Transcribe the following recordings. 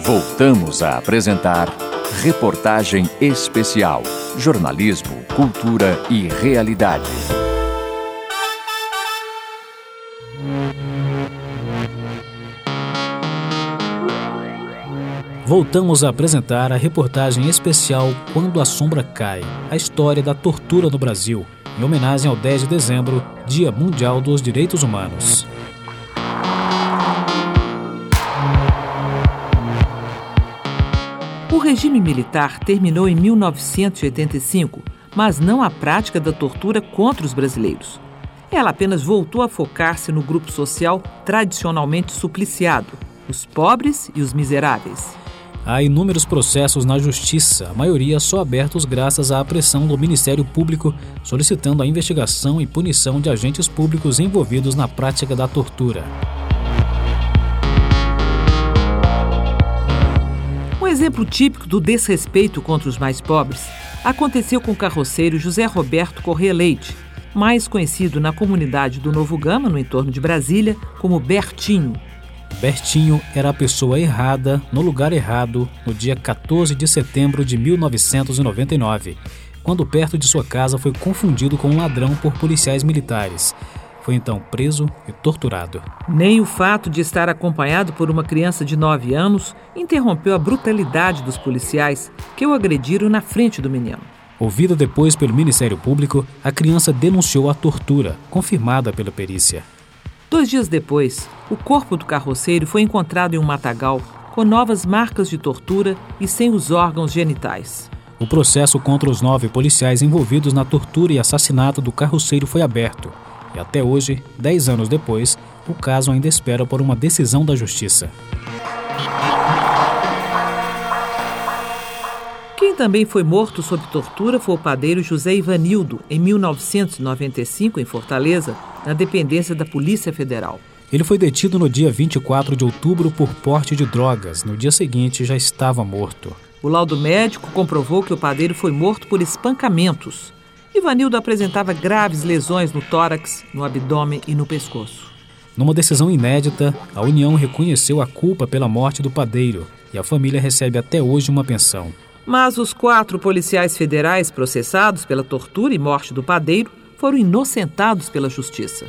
Voltamos a apresentar Reportagem Especial. Jornalismo, cultura e realidade. Voltamos a apresentar a reportagem especial Quando a Sombra Cai, a história da tortura no Brasil, em homenagem ao 10 de dezembro, Dia Mundial dos Direitos Humanos. O regime militar terminou em 1985, mas não a prática da tortura contra os brasileiros. Ela apenas voltou a focar-se no grupo social tradicionalmente supliciado, os pobres e os miseráveis. Há inúmeros processos na Justiça, a maioria só abertos graças à pressão do Ministério Público, solicitando a investigação e punição de agentes públicos envolvidos na prática da tortura. Um exemplo típico do desrespeito contra os mais pobres aconteceu com o carroceiro José Roberto Corrêa Leite, mais conhecido na comunidade do Novo Gama, no entorno de Brasília, como Bertinho. Bertinho era a pessoa errada, no lugar errado, no dia 14 de setembro de 1999, quando perto de sua casa foi confundido com um ladrão por policiais militares. Foi então preso e torturado. Nem o fato de estar acompanhado por uma criança de 9 anos interrompeu a brutalidade dos policiais que o agrediram na frente do menino. Ouvida depois pelo Ministério Público, a criança denunciou a tortura, confirmada pela perícia. 2 dias depois, o corpo do carroceiro foi encontrado em um matagal com novas marcas de tortura e sem os órgãos genitais. O processo contra os 9 policiais envolvidos na tortura e assassinato do carroceiro foi aberto. E até hoje, 10 anos depois, o caso ainda espera por uma decisão da Justiça. Quem também foi morto sob tortura foi o padeiro José Ivanildo, em 1995, em Fortaleza, na dependência da Polícia Federal. Ele foi detido no dia 24 de outubro por porte de drogas. No dia seguinte, já estava morto. O laudo médico comprovou que o padeiro foi morto por espancamentos. Ivanildo apresentava graves lesões no tórax, no abdômen e no pescoço. Numa decisão inédita, a União reconheceu a culpa pela morte do padeiro e a família recebe até hoje uma pensão. Mas os 4 policiais federais processados pela tortura e morte do padeiro foram inocentados pela Justiça.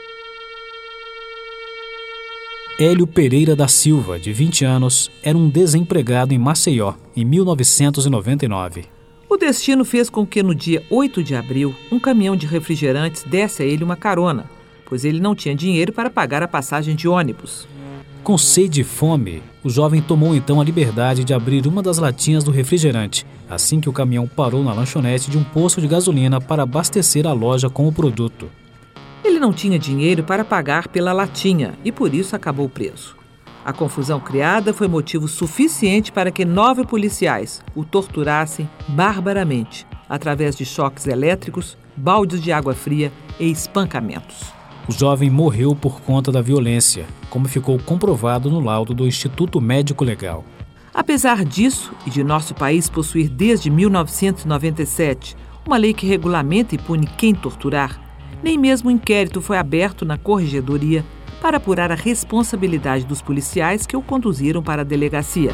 Hélio Pereira da Silva, de 20 anos, era um desempregado em Maceió, em 1999. O destino fez com que no dia 8 de abril, um caminhão de refrigerantes desse a ele uma carona, pois ele não tinha dinheiro para pagar a passagem de ônibus. Com sede e fome, o jovem tomou então a liberdade de abrir uma das latinhas do refrigerante, assim que o caminhão parou na lanchonete de um posto de gasolina para abastecer a loja com o produto. Ele não tinha dinheiro para pagar pela latinha e por isso acabou preso. A confusão criada foi motivo suficiente para que 9 policiais o torturassem barbaramente, através de choques elétricos, baldes de água fria e espancamentos. O jovem morreu por conta da violência, como ficou comprovado no laudo do Instituto Médico Legal. Apesar disso, e de nosso país possuir desde 1997 uma lei que regulamenta e pune quem torturar, nem mesmo um inquérito foi aberto na Corregedoria para apurar a responsabilidade dos policiais que o conduziram para a delegacia.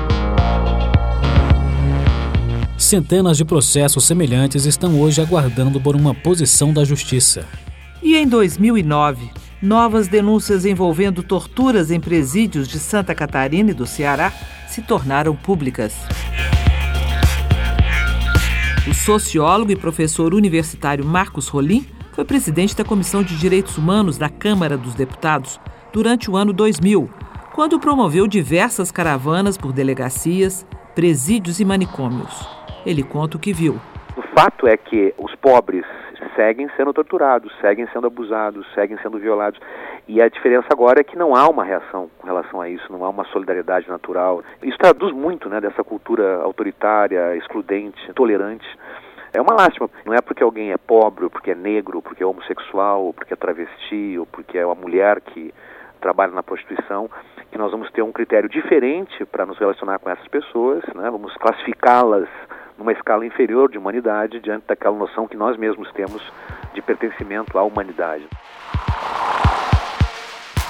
Centenas de processos semelhantes estão hoje aguardando por uma posição da Justiça. E em 2009, novas denúncias envolvendo torturas em presídios de Santa Catarina e do Ceará se tornaram públicas. O sociólogo e professor universitário Marcos Rolim foi presidente da Comissão de Direitos Humanos da Câmara dos Deputados durante o ano 2000, quando promoveu diversas caravanas por delegacias, presídios e manicômios. Ele conta o que viu. O fato é que os pobres seguem sendo torturados, seguem sendo abusados, seguem sendo violados. E a diferença agora é que não há uma reação com relação a isso, não há uma solidariedade natural. Isso traduz muito, dessa cultura autoritária, excludente, intolerante. É uma lástima. Não é porque alguém é pobre, ou porque é negro, ou porque é homossexual, ou porque é travesti, ou porque é uma mulher que trabalha na prostituição, que nós vamos ter um critério diferente para nos relacionar com essas pessoas, Vamos classificá-las numa escala inferior de humanidade diante daquela noção que nós mesmos temos de pertencimento à humanidade.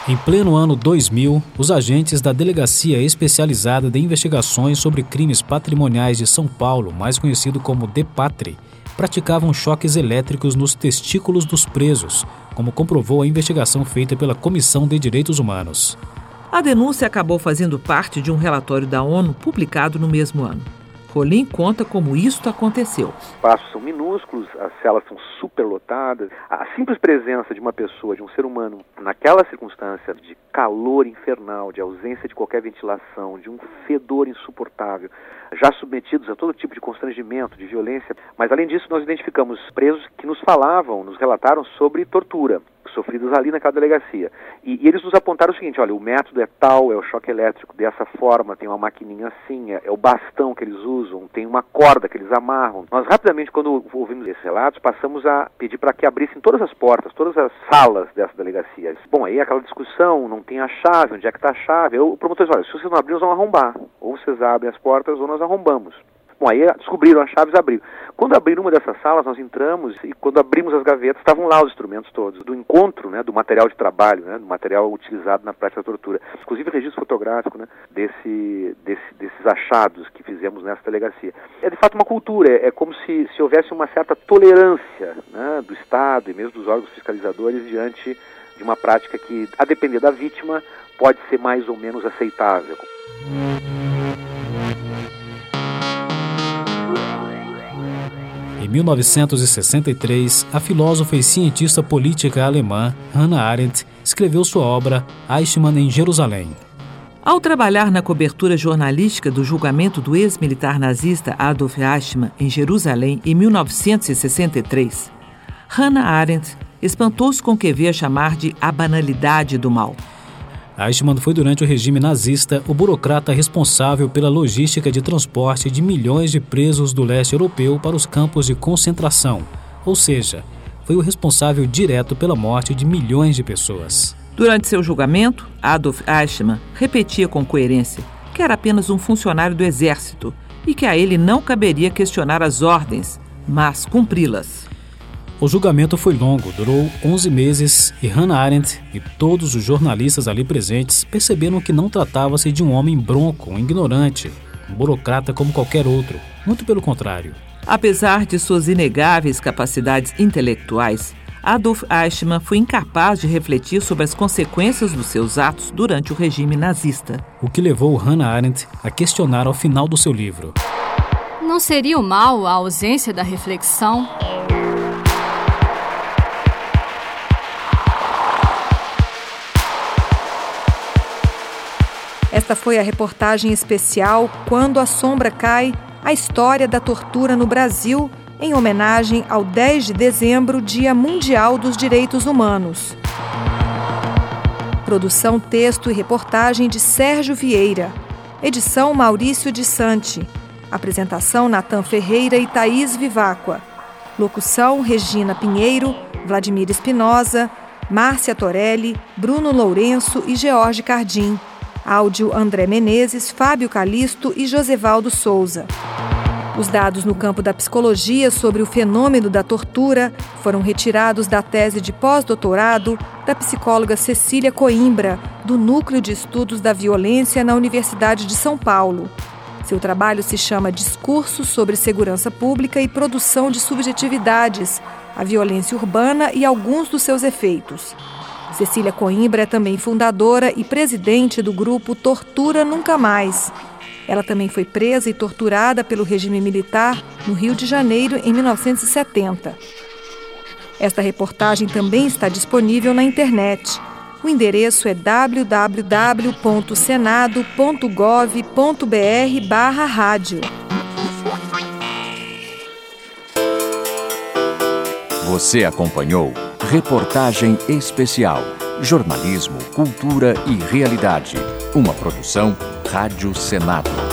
Em pleno ano 2000, os agentes da Delegacia Especializada de Investigações sobre Crimes Patrimoniais de São Paulo, mais conhecido como DEPATRI, praticavam choques elétricos nos testículos dos presos, como comprovou a investigação feita pela Comissão de Direitos Humanos. A denúncia acabou fazendo parte de um relatório da ONU publicado no mesmo ano. Rolim conta como isto aconteceu. Os espaços são minúsculos, as celas são superlotadas. A simples presença de uma pessoa, de um ser humano, naquela circunstância de calor infernal, de ausência de qualquer ventilação, de um fedor insuportável, já submetidos a todo tipo de constrangimento, de violência. Mas, além disso, nós identificamos presos que nos falavam, nos relataram sobre tortura sofridas ali naquela delegacia. E eles nos apontaram o seguinte: olha, o método é tal, é o choque elétrico dessa forma, tem uma maquininha assim, é o bastão que eles usam, tem uma corda que eles amarram. Nós rapidamente, quando ouvimos esses relatos, passamos a pedir para que abrissem todas as portas, todas as salas dessa delegacia. Bom, aí aquela discussão, não tem a chave, onde é que está a chave? O promotor disse: olha, se vocês não abrirem, nós vamos arrombar. Ou vocês abrem as portas ou nós arrombamos. Bom, aí descobriram as chaves e abriram. Quando abriram uma dessas salas, nós entramos e quando abrimos as gavetas, estavam lá os instrumentos todos, do encontro, né, do material de trabalho, né, do material utilizado na prática da tortura. Inclusive registro fotográfico, né, desses achados que fizemos nessa delegacia. É de fato uma cultura, é como se houvesse uma certa tolerância, né, do Estado e mesmo dos órgãos fiscalizadores diante de uma prática que, a depender da vítima, pode ser mais ou menos aceitável. Em 1963, a filósofa e cientista política alemã Hannah Arendt escreveu sua obra Eichmann em Jerusalém. Ao trabalhar na cobertura jornalística do julgamento do ex-militar nazista Adolf Eichmann em Jerusalém em 1963, Hannah Arendt espantou-se com o que veio a chamar de a banalidade do mal. Eichmann foi, durante o regime nazista, o burocrata responsável pela logística de transporte de milhões de presos do leste europeu para os campos de concentração, ou seja, foi o responsável direto pela morte de milhões de pessoas. Durante seu julgamento, Adolf Eichmann repetia com coerência que era apenas um funcionário do exército e que a ele não caberia questionar as ordens, mas cumpri-las. O julgamento foi longo, durou 11 meses e Hannah Arendt e todos os jornalistas ali presentes perceberam que não tratava-se de um homem bronco, um ignorante, um burocrata como qualquer outro, muito pelo contrário. Apesar de suas inegáveis capacidades intelectuais, Adolf Eichmann foi incapaz de refletir sobre as consequências dos seus atos durante o regime nazista. O que levou Hannah Arendt a questionar ao final do seu livro: não seria o mal a ausência da reflexão? Esta foi a reportagem especial Quando a Sombra Cai, a história da tortura no Brasil, em homenagem ao 10 de dezembro, Dia Mundial dos Direitos Humanos. Produção, texto e reportagem de Sérgio Vieira. Edição Maurício de Santi. Apresentação Natan Ferreira e Thaís Vivacqua. Locução Regina Pinheiro, Vladimir Espinosa, Márcia Torelli, Bruno Lourenço e George Cardim. Áudio André Menezes, Fábio Calisto e Josevaldo Souza. Os dados no campo da psicologia sobre o fenômeno da tortura foram retirados da tese de pós-doutorado da psicóloga Cecília Coimbra, do Núcleo de Estudos da Violência na Universidade de São Paulo. Seu trabalho se chama Discursos sobre Segurança Pública e Produção de Subjetividades, a Violência Urbana e alguns dos seus efeitos. Cecília Coimbra é também fundadora e presidente do grupo Tortura Nunca Mais. Ela também foi presa e torturada pelo regime militar no Rio de Janeiro em 1970. Esta reportagem também está disponível na internet. O endereço é www.senado.gov.br/rádio. Você acompanhou Reportagem Especial, Jornalismo, Cultura e Realidade. Uma produção Rádio Senado.